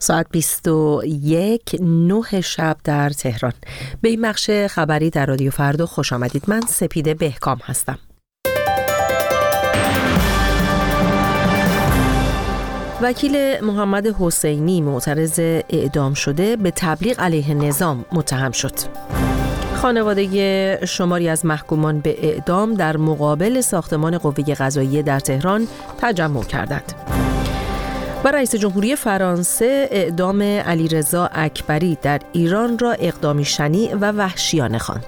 ساعت 21:09 شب در تهران. به این بخش خبری در رادیو فردا خوش آمدید. من سپیده بهکام هستم. وکیل محمد حسینی معترض اعدام شده به تبلیغ علیه نظام متهم شد. خانواده شماری از محکومان به اعدام در مقابل ساختمان قوه قضاییه در تهران تجمع کردند. و رئیس جمهوری فرانسه اعدام علیرضا اکبری در ایران را اقدامی شنیع و وحشیانه خواند.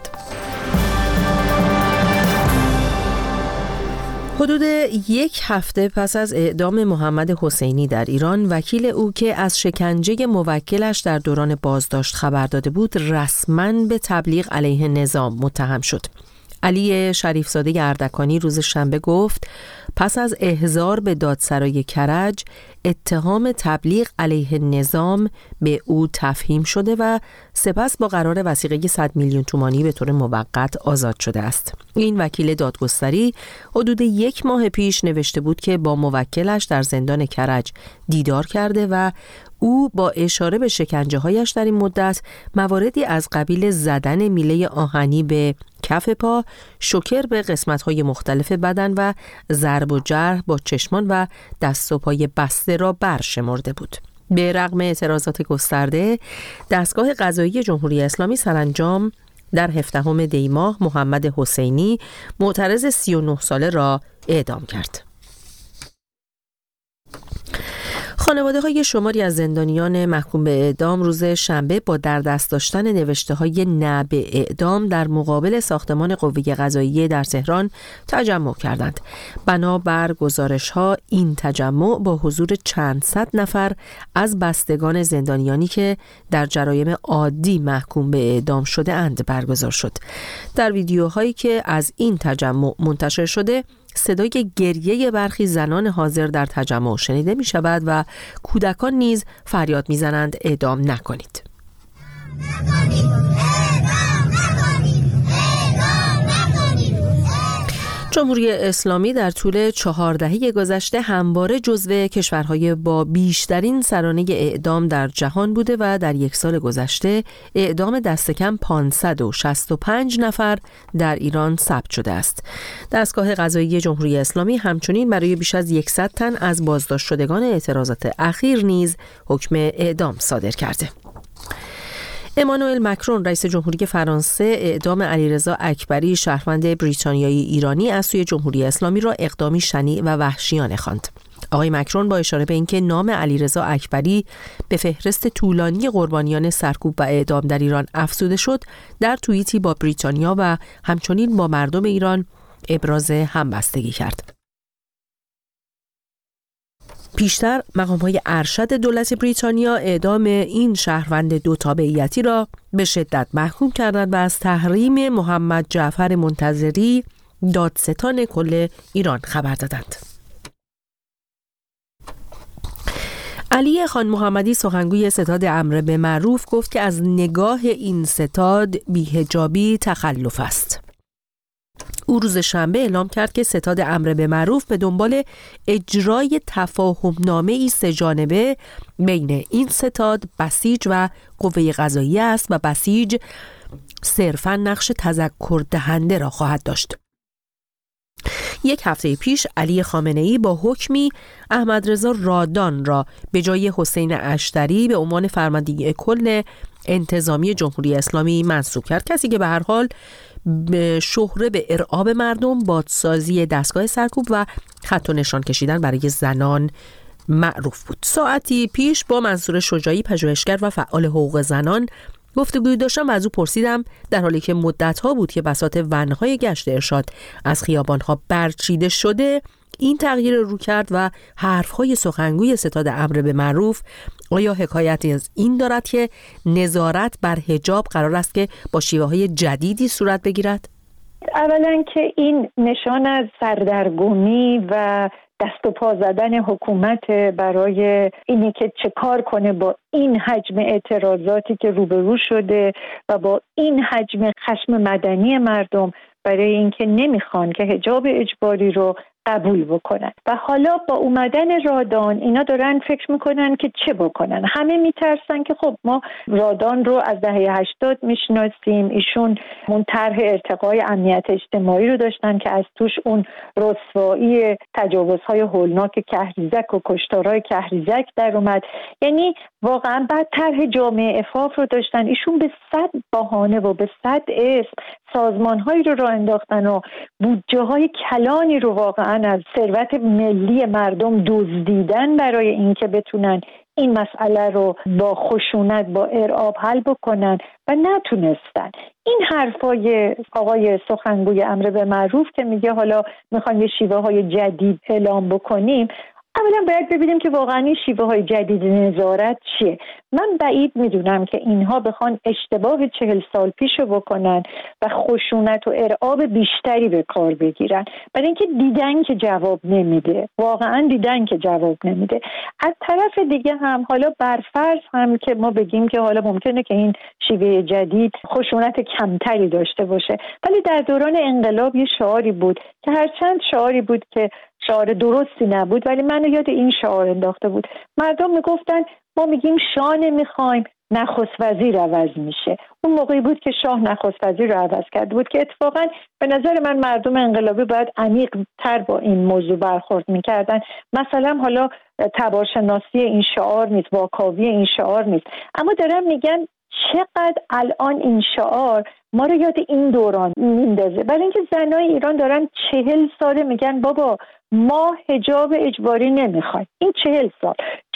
حدود یک هفته پس از اعدام محمد حسینی در ایران، وکیل او که از شکنجه موکلش در دوران بازداشت خبر داده بود، رسماً به تبلیغ علیه نظام متهم شد. علی شریفزاده اردکانی روز شنبه گفت پس از احضار به دادسرای کرج، اتهام تبلیغ علیه نظام به او تفهیم شده و سپس با قرار وثیقه 100 میلیون تومانی به طور موقت آزاد شده است. این وکیل دادگستری حدود یک ماه پیش نوشته بود که با موکلش در زندان کرج دیدار کرده و او با اشاره به شکنجه‌هایش در این مدت مواردی از قبیل زدن میله آهنی به کف پا، شوکر به قسمت‌های مختلف بدن و ضرب و جرح با چشمان و دست و پای بسته را برشمرده بود. به رغم اعتراضات گسترده، دستگاه قضایی جمهوری اسلامی سرانجام در 17 دی ماه محمد حسینی معترض 39 ساله را اعدام کرد. خانواده‌های شماری از زندانیان محکوم به اعدام روز شنبه با در دست داشتن نوشته‌های نه به اعدام در مقابل ساختمان قوه قضاییه در تهران تجمع کردند. بنابر گزارش‌ها این تجمع با حضور چند صد نفر از بستگان زندانیانی که در جرایم عادی محکوم به اعدام شده اند برگزار شد. در ویدیوهایی که از این تجمع منتشر شده، صدای گریه برخی زنان حاضر در تجمع شنیده می شود و کودکان نیز فریاد می زنند اعدام نکنید. جمهوری اسلامی در طول 4 دهه گذشته همواره جزو کشورهای با بیشترین سرانه اعدام در جهان بوده و در یک سال گذشته اعدام دست کم 565 نفر در ایران ثبت شده است. دستگاه قضایی جمهوری اسلامی همچنین برای بیش از 100 تن از بازداشت شدگان اعتراضات اخیر نیز حکم اعدام صادر کرده. امانوئل مکرون رئیس جمهوری فرانسه اعدام علیرضا اکبری شهروند بریتانیایی ایرانی از سوی جمهوری اسلامی را اقدامی شنیع و وحشیانه خواند. آقای مکرون با اشاره به اینکه نام علیرضا اکبری به فهرست طولانی قربانیان سرکوب و اعدام در ایران افزوده شد، در توییتی با بریتانیا و همچنین با مردم ایران ابراز همبستگی کرد. پیشتر مقام‌های ارشد دولت بریتانیا اعدام این شهروند دو تابعیتی را به شدت محکوم کردند و از تحریم محمد جعفر منتظری دادستان کل ایران خبر دادند. علی خان محمدی سخنگوی ستاد امر به معروف گفت که از نگاه این ستاد بی‌حجابی تخلف است. او روز شنبه اعلام کرد که ستاد امر به معروف به دنبال اجرای تفاهم‌نامه‌ای 3 جانبه بین این ستاد، بسیج و قوه قضاییه است و بسیج صرفاً نقش تذکر دهنده را خواهد داشت. یک هفته پیش علی خامنه‌ای با حکمی احمد رضا رادان را به جای حسین اشتری به عنوان فرمانده کل انتظامی جمهوری اسلامی منصوب کرد، کسی که به هر حال شهره به ارعاب مردم، بادسازی دستگاه سرکوب و خط و نشان کشیدن برای زنان معروف بود. ساعتی پیش با منصور شجاعی پژوهشگر و فعال حقوق زنان گفتگوی داشتم و از او پرسیدم در حالی که مدت‌ها بود که بساط ون‌های گشت ارشاد از خیابان‌ها برچیده شده، این تغییر رو کرد و حرف‌های سخنگوی ستاد امر به معروف آیا حکایتی از این دارد که نظارت بر حجاب قرار است که با شیوه‌های جدیدی صورت بگیرد؟ اولا که این نشان از سردرگمی و دست و پا زدن حکومت برای اینی که چه کار کنه با این حجم اعتراضاتی که روبرو شده و با این حجم خشم مدنی مردم برای اینکه نمیخوان که حجاب اجباری رو قبول بکنن. و حالا با اومدن رادان اینا دارن فکر میکنن که چه بکنن. همه میترسن که خب ما رادان رو از دهه 80 میشناسیم، ایشون اون طرح ارتقای امنیت اجتماعی رو داشتن که از توش اون رسوایی تجاوزهای هولناک کهریزک و کشتارهای کهریزک در اومد. یعنی واقعا بعد طرح جامعه عفاف رو داشتن، ایشون به 100 بهانه و به 100 اسم سازمان‌هایی رو راه انداختن و بودجه‌های کلانی رو واقعا از ثروت ملی مردم دزدیدن برای اینکه بتونن این مسئله رو با خشونت با ارعاب حل بکنن و نتونستن. این حرفای آقای سخنگوی امر به معروف که میگه حالا میخوان یه شیوه های جدید اعلام بکنیم، اولا باید ببینیم که واقعا این شیوه های جدید نظارت چیه. من بعید میدونم که اینها بخوان اشتباه 40 سال پیشو بکنن و خشونت و ارعاب بیشتری به کار بگیرن، برای اینکه دیدن که جواب نمیده، واقعا دیدن که جواب نمیده. از طرف دیگه هم حالا برفرض هم که ما بگیم که حالا ممکنه که این شیوه جدید خشونت کمتری داشته باشه، ولی در دوران انقلاب یه شعاری بود که هرچند شعاری بود که شعار درستی نبود، ولی منو یاد این شعار انداخته بود. مردم میگفتن ما میگیم شاه نمیخوایم، نخست وزیر عوض میشه. اون موقعی بود که شاه نخست وزیر رو عوض کرده بود که اتفاقا به نظر من مردم انقلابی باید عمیق تر با این موضوع برخورد میکردن. مثلا حالا تبارشناسی این شعار نیست، واکاوی این شعار نیست، اما دارم میگن چقدر الان این شعار ما رو یاد این دوران میندازه. برای اینکه زنای ایران دارن 40 ساله میگن بابا ما حجاب اجباری نمیخوایم. این 40 سال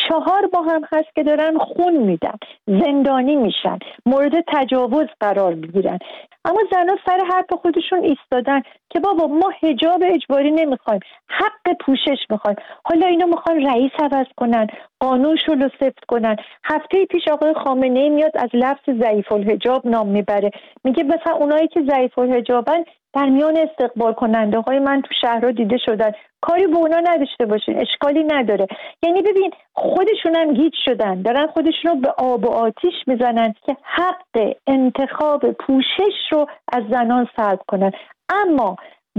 4 با هم هست که دارن خون میدن، زندانی میشن، مورد تجاوز قرار میگیرن، اما زنها سر حرف خودشون ایستادن که بابا ما حجاب اجباری نمیخوایم، حق پوشش میخوایم. حالا اینا میخوان رئیس عوض کنن، قانونشو رو سفت کنن. هفته پیش آقای خامنه‌ای میاد از لفظ ضعیف الحجاب نام میبره، میگه مثلا اونایی که ضعیف الحجابن در میان استقبال کننده های من تو شهرها دیده شدن، کاری به اونا نداشته باشین، اشکالی نداره. یعنی ببین خودشون هم گیج شدن، دارن خودشون رو به آب و آتیش میزنن که حق انتخاب پوشش رو از زنان سلب کنن. اما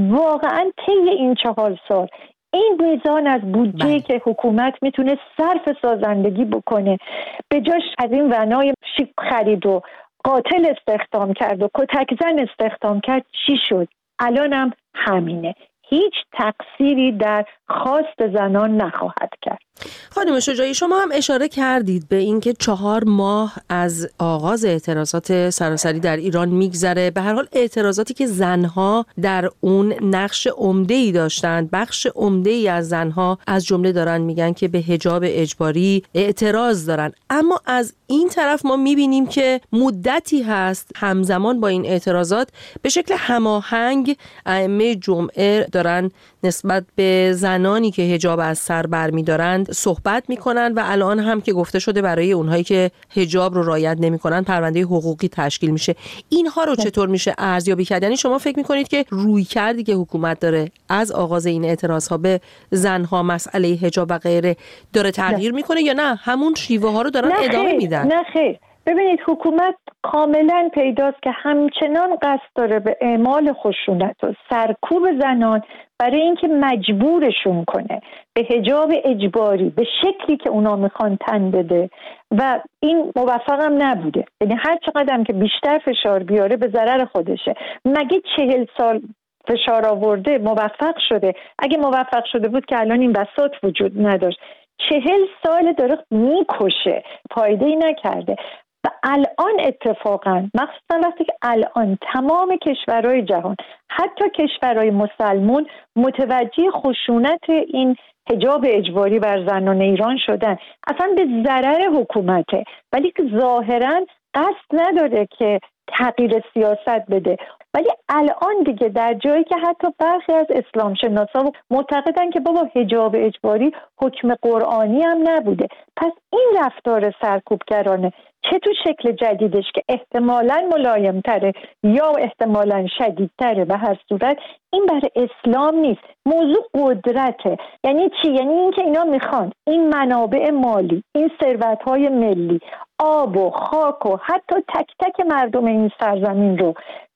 واقعا طی این 4 سال این میزان از بودجه که حکومت میتونه صرف سازندگی بکنه، به جاش از این ونای شیک خرید و قاتل استخدام کرد و کتک زن استخدام کرد، چی شد؟ الانم همینه. هیچ تقصیری در خواست زنان نخواهد کرد. خانم شجاعی، شما هم اشاره کردید به اینکه 4 ماه از آغاز اعتراضات سراسری در ایران میگذره. به هر حال اعتراضاتی که زنها در اون نقش عمده‌ای داشتند، بخش عمده‌ای از زنها از جمله دارن میگن که به حجاب اجباری اعتراض دارن. اما از این طرف ما میبینیم که مدتی هست همزمان با این اعتراضات به شکل هماهنگ ائمه جمعه دارن نسبت به زنانی که حجاب از سر برمی‌دارند صحبت میکنن و الان هم که گفته شده برای اونهایی که حجاب رو رعایت نمیکنن پرونده حقوقی تشکیل میشه. اینها رو چطور میشه ارزیابی کرد؟ یعنی شما فکر میکنید که روی کردی که حکومت داره از آغاز این اعتراض ها به زنها، مسئله حجاب و غیره داره تغییر میکنه یا نه همون شیوه ها رو دارن ادامه میدن؟ نه خیر. ببینید حکومت کاملا پیداست که همچنان قصد داره به اعمال خشونت و سرکوب زنان برای اینکه مجبورشون کنه به حجاب اجباری به شکلی که اونا میخوان تن بده و این موفق هم نبوده. یعنی هر چقدر که بیشتر فشار بیاره به ضرر خودشه. مگه 40 سال فشار آورده موفق شده؟ اگه موفق شده بود که الان این بساط وجود نداشت. 40 سال داره میکشه، فایده‌ای نکرده. و الان اتفاقا مخصوصا وقتی که الان تمام کشورهای جهان حتی کشورهای مسلمون متوجه خشونت این حجاب اجباری بر زنان ایران شدن، اصلا به ضرر حکومته، ولی که ظاهرا قصد نداره که تغییر سیاست بده. ولی الان دیگه در جایی که حتی برخی از اسلام شناسا معتقدن که بابا حجاب اجباری حکم قرآنی هم نبوده، پس این رفتار سرکوبگرانه چه تو شکل جدیدش که احتمالاً ملایم‌تره یا احتمالاً شدیدتره، به هر صورت این برای اسلام نیست. موضوع قدرته. یعنی چی؟ یعنی اینکه اینا میخوان این منابع مالی، این ثروت‌های ملی، آب و خاک و حتی تک تک مردم این سرزمین رو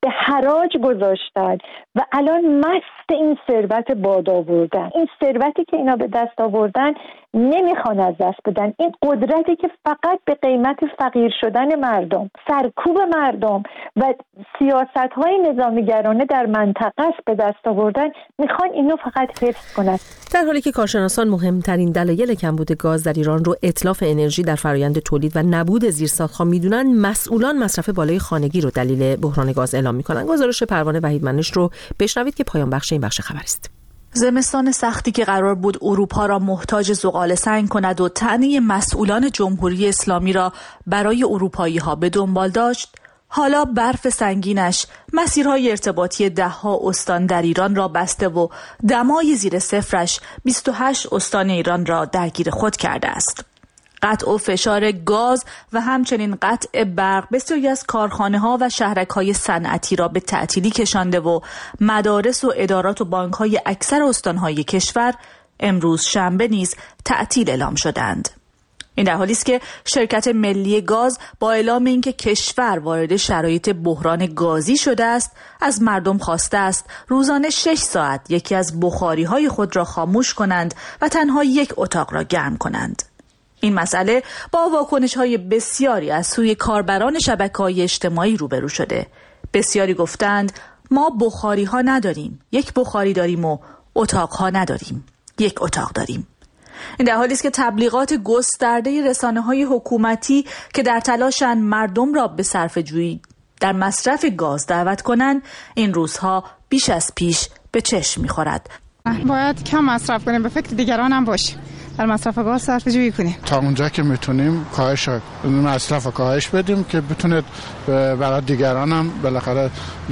به حراج گذاشتن و الان مست این ثروت باد آوردن. این ثروتی که اینا به دست آوردن نمیخوان از دست بدن. این قدرتی که فقط به قیمت فقیر شدن مردم، سرکوب مردم و سیاست‌های نظامیگرانه در منطقه است به دست آوردن، میخوان اینو فقط حفظ کنن. در حالی که کارشناسان مهمترین دلایل کمبود گاز در ایران رو اتلاف انرژی در فرآیند تولید و نبود زیرساخت‌ها میدونن، مسئولان مصرف بالای خانگی رو دلیل بحران گاز اعلام میکنن. گزارش پروانه وحیدمنش رو بشنوید که پایان بخش این بخش خبر است. زمستان سختی که قرار بود اروپا را محتاج زغال سنگ کند و طعنه مسئولان جمهوری اسلامی را برای اروپایی‌ها به دنبال داشت، حالا برف سنگینش مسیرهای ارتباطی ده‌ها استان در ایران را بسته و دمای زیر صفرش 28 استان ایران را درگیر خود کرده است. قطع و فشار گاز و همچنین قطع برق بسیاری از کارخانه‌ها و شهرک‌های صنعتی را به تعطیلی کشانده و مدارس و ادارات و بانک‌های اکثر استان‌های کشور امروز شنبه نیز تعطیل اعلام شدند. این در حالی است که شرکت ملی گاز با اعلام اینکه کشور وارد شرایط بحران گازی شده است، از مردم خواسته است روزانه 6 ساعت یکی از بخاری‌های خود را خاموش کنند و تنها یک اتاق را گرم کنند. این مسئله با واکنش‌های بسیاری از سوی کاربران شبکه‌های اجتماعی روبرو شده. بسیاری گفتند ما بخاری‌ها نداریم، یک بخاری داریم و اتاق‌ها نداریم، یک اتاق داریم. این در حالی است که تبلیغات گسترده رسانه‌های حکومتی که در تلاشند مردم را به صرفه‌جویی در مصرف گاز دعوت کنند، این روزها بیش از پیش به چشم می‌خورد. باید کم مصرف کنیم، به فکر دیگران هم باشیم، در مصرف گاز صرفه‌جویی کنیم تا اونجا که میتونیم، کاهش مصرف کاهش بدیم که بتونه برای دیگران هم بالاخره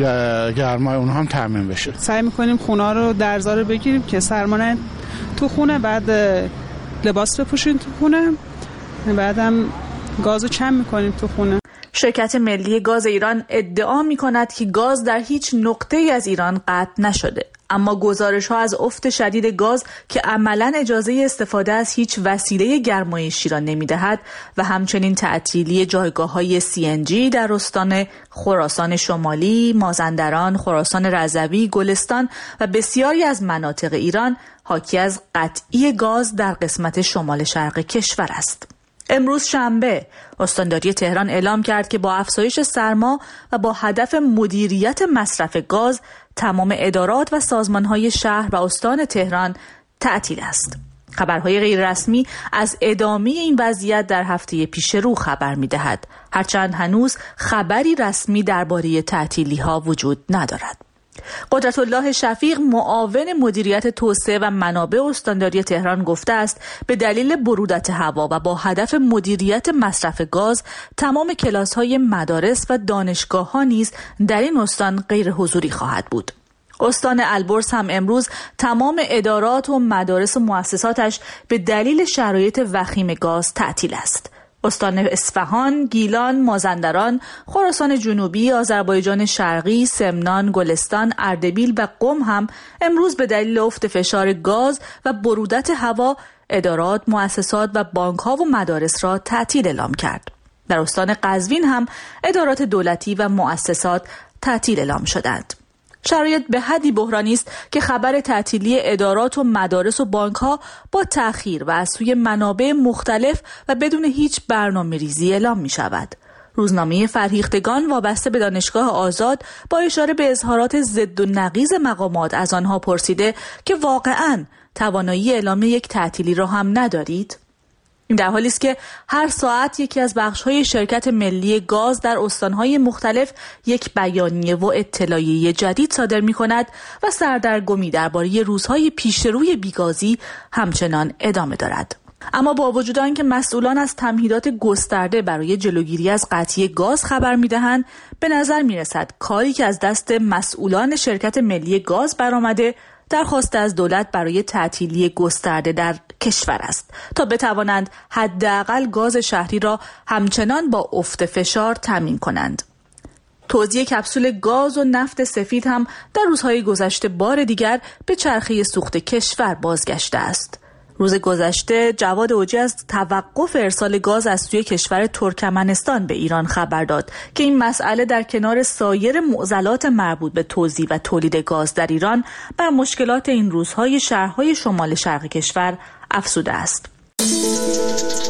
گرمای اونها هم تامین بشه. سعی میکنیم خونه رو درزا بگیریم که سرمانه تو خونه، بعد لباس بپوشیم تو خونه، بعدم گازو کم میکنیم تو خونه. شرکت ملی گاز ایران ادعا میکند که گاز در هیچ نقطه‌ای از ایران قطع نشده، اما گزارش‌ها از افت شدید گاز که عملاً اجازه استفاده از هیچ وسیله گرمایشی را نمی‌دهد و همچنین تعطیلی جایگاه‌های CNG در استان خراسان شمالی، مازندران، خراسان رضوی، گلستان و بسیاری از مناطق ایران حاکی از قطعی گاز در قسمت شمال شرق کشور است. امروز شنبه استانداری تهران اعلام کرد که با افزایش سرما و با هدف مدیریت مصرف گاز تمام ادارات و سازمان‌های شهر و استان تهران تعطیل است. خبرهای غیررسمی از ادامه این وضعیت در هفته پیش رو خبر می‌دهد، هرچند هنوز خبری رسمی درباره تعطیلی‌ها وجود ندارد. قدرت الله شفیق معاون مدیریت توسعه و منابع استانداری تهران گفته است به دلیل برودت هوا و با هدف مدیریت مصرف گاز تمام کلاس‌های مدارس و دانشگاه‌ها نیز در این استان غیر حضوری خواهد بود. استان البرز هم امروز تمام ادارات و مدارس و مؤسساتش به دلیل شرایط وخیم گاز تعطیل است. استان اصفهان، گیلان، مازندران، خراسان جنوبی، آذربایجان شرقی، سمنان، گلستان، اردبیل و قم هم امروز به دلیل افت فشار گاز و برودت هوا ادارات، مؤسسات و بانک‌ها و مدارس را تعطیل اعلام کرد. در استان قزوین هم ادارات دولتی و مؤسسات تعطیل اعلام شدند. شرایط به حدی بحرانی است که خبر تعطیلی ادارات و مدارس و بانک‌ها با تأخیر و از سوی منابع مختلف و بدون هیچ برنامه‌ریزی اعلام می‌شود. روزنامه فرهیختگان وابسته به دانشگاه آزاد با اشاره به اظهارات ضد و نقیض مقامات از آنها پرسیده که واقعاً توانایی اعلام یک تعطیلی را هم ندارید؟ این در حالی است که هر ساعت یکی از بخش‌های شرکت ملی گاز در استان‌های مختلف یک بیانیه و اطلاعیه جدید صادر می‌کند و سردرگمی درباره روزهای پیشروی بیگازی همچنان ادامه دارد. اما با وجود آنکه مسئولان از تمهیدات گسترده برای جلوگیری از قطعی گاز خبر می‌دهند، به نظر می‌رسد کاری که از دست مسئولان شرکت ملی گاز برآمده درخواست از دولت برای تعطیلی گسترده در کشور است تا بتوانند حداقل گاز شهری را همچنان با افت فشار تامین کنند. توزیع کپسول گاز و نفت سفید هم در روزهای گذشته بار دیگر به چرخه سوخت کشور بازگشته است. روز گذشته جواد اوجی از توقف ارسال گاز از سوی کشور ترکمنستان به ایران خبر داد که این مسئله در کنار سایر معضلات مربوط به توزیع و تولید گاز در ایران بر مشکلات این روزهای شهرهای شمال شرق کشور افزوده است.